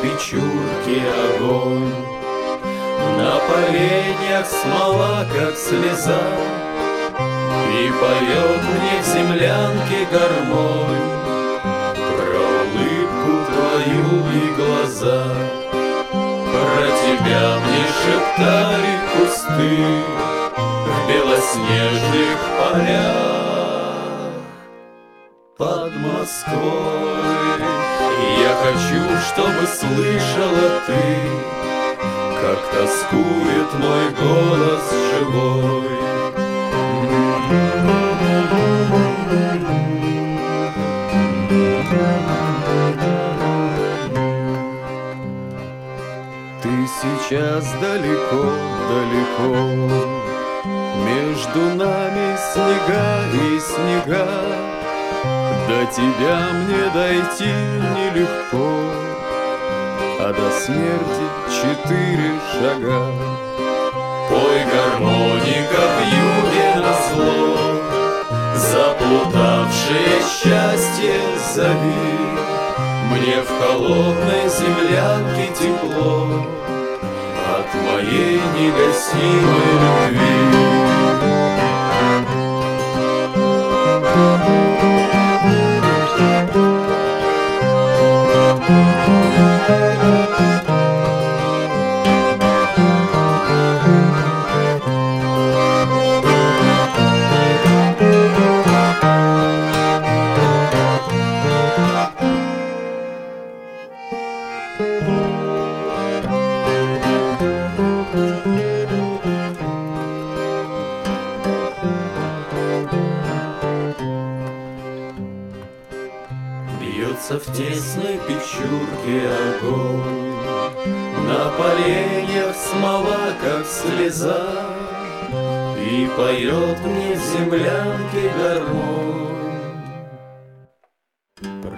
печурке огонь, на поленьях смола, как слеза, и поет мне в землянке гармонь про улыбку твою и глаза. Про тебя мне шептали кусты в белоснежных полях под Москвой. Я хочу, чтобы слышала ты, как тоскует мой голос живой. Ты сейчас далеко, далеко, между нами снега и снега. До тебя мне дойти нелегко, а до смерти 4 шага. Пой, гармоника, вьюге назло, заплутавшее счастье зови. Мне в холодной землянке тепло от моей негасимой любви. Бьется в тесной печурке огонь, на поленьях смола, как слеза, и поет мне в землянке гармонь